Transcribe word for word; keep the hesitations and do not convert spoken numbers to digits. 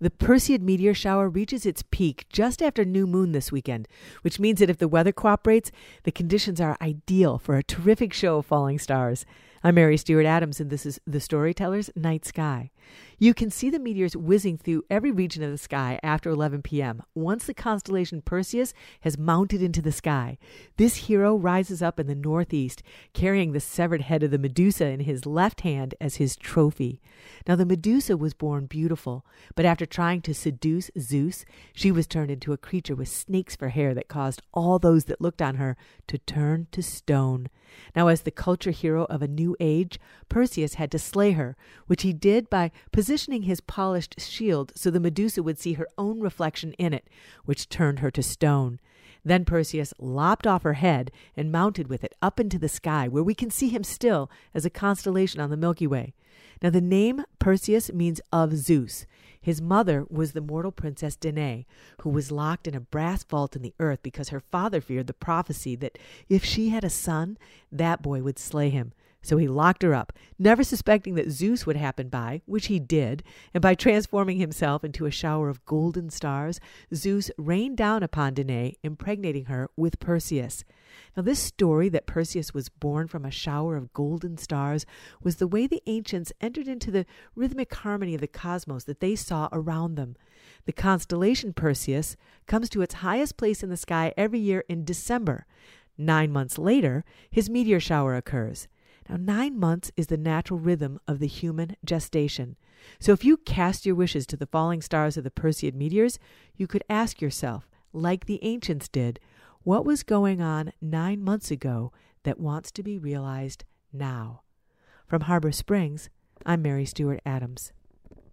The Perseid meteor shower reaches its peak just after new moon this weekend, which means that if the weather cooperates, the conditions are ideal for a terrific show of falling stars. I'm Mary Stewart Adams, and this is The Storyteller's Night Sky. You can see the meteors whizzing through every region of the sky after eleven p.m. once the constellation Perseus has mounted into the sky. This hero rises up in the northeast, carrying the severed head of the Medusa in his left hand as his trophy. Now, the Medusa was born beautiful, but after trying to seduce Zeus, she was turned into a creature with snakes for hair that caused all those that looked on her to turn to stone. Now, as the culture hero of a new age, Perseus had to slay her, which he did by positioning his polished shield so the Medusa would see her own reflection in it, which turned her to stone. Then Perseus lopped off her head and mounted with it up into the sky, where we can see him still as a constellation on the Milky Way. Now, the name Perseus means of Zeus. His mother was the mortal princess Danae, who was locked in a brass vault in the earth because her father feared the prophecy that if she had a son, that boy would slay him. So he locked her up, never suspecting that Zeus would happen by, which he did, and by transforming himself into a shower of golden stars, Zeus rained down upon Danae, impregnating her with Perseus. Now, this story that Perseus was born from a shower of golden stars was the way the ancients entered into the rhythmic harmony of the cosmos that they saw around them. The constellation Perseus comes to its highest place in the sky every year in December. Nine months later, his meteor shower occurs. Now, nine months is the natural rhythm of the human gestation. So if you cast your wishes to the falling stars of the Perseid meteors, you could ask yourself, like the ancients did, what was going on nine months ago that wants to be realized now? From Harbor Springs, I'm Mary Stewart Adams.